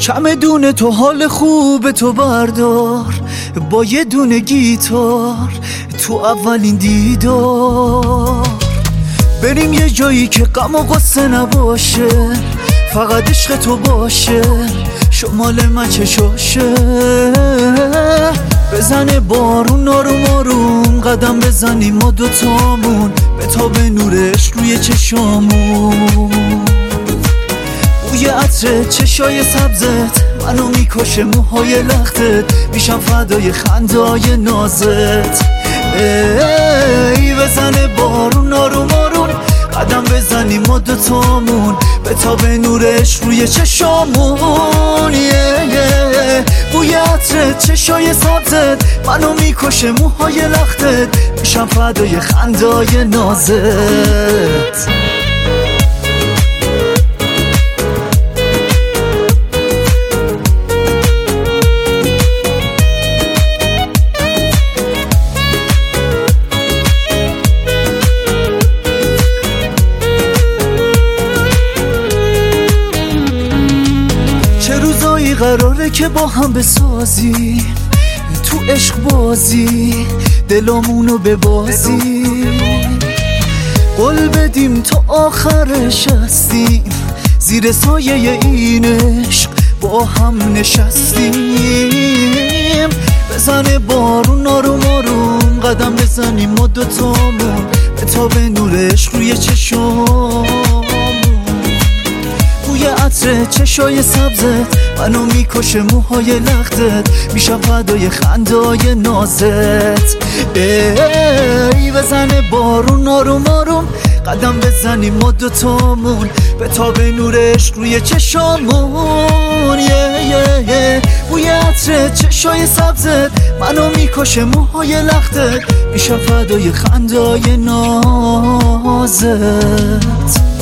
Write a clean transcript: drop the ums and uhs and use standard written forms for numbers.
چمدون تو حال خوب تو بردار، با یه دونه گیتار تو اولین دیدار. بریم یه جایی که غم و غصه نباشه، فقط عشق تو باشه، شمال من چشاشه. بزنه بارون آروم آروم، قدم بزنیم ما دوتامون، به تا به نورش روی چشامون. بوی عطر چشای سبزت منو میکشه، موهای لختت میشم فدای خندای نازت. ای بزنه بارون آروم آروم، قدم بزنیم ما دوتامون، به تا به نورش روی چشامون. بوی عطر چشای سبزت منو میکشه، موهای لختت میشم فدای خندای نازت. قراره که با هم بسازی تو عشق بازی، دلامونو ببازی. قول بدیم تا آخرش هستیم، زیر سایه این عشق با هم نشستیم. بزنه بارون آروم آروم، قدم بزنیم ما دوتامون، به تا به نورش روی چشامون. بوی عطر چشای سبزت منو میکشه، موهای لختت میشم فدای خندای نازت. ای بزنه بارون آروم آروم، قدم بزنیم ما دوتامون، به تا به نورش روی چشامون. بوی عطر چشای سبزت منو میکشه، موهای لختت میشم فدای خندای نازت.